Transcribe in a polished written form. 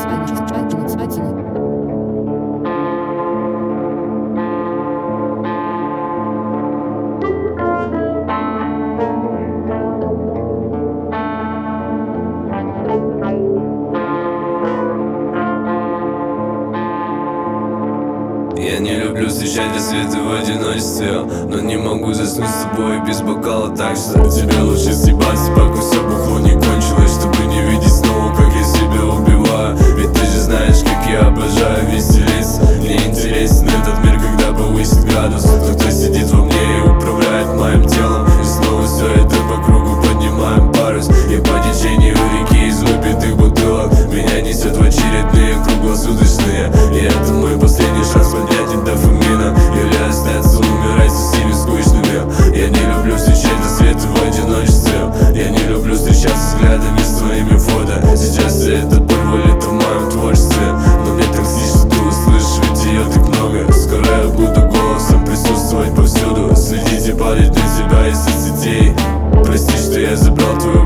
Я не люблю встречать рассветы в одиночестве, но не могу заснуть с тобой без бокала, так что тебе лучше съебаться, пока все бухло не кончилось, чтобы не видеть снова, как я себя убиваю. Ведь ты же знаешь, как я обожаю веселиться. Мне интересен этот мир, когда повысит градус. Кто-то сидит во мне и управляет моим телом, и снова все это по кругу поднимаем парус. И по течению реки из выпитых бутылок меня несет в очередные круглосуточные. И это мой последний шанс поднять дофамина, или остаться умирать со всеми скучными. Я не люблю встречать рассветы в одиночестве. Я не люблю встречаться взглядами с твоими фото. Сейчас все это порвалит в моем творчестве, но мне так снится, что ты услышишь, ведь ее так много. Скоро я буду голосом присутствовать повсюду, следить и падать на тебя из соцсетей. Прости, что я забрал твою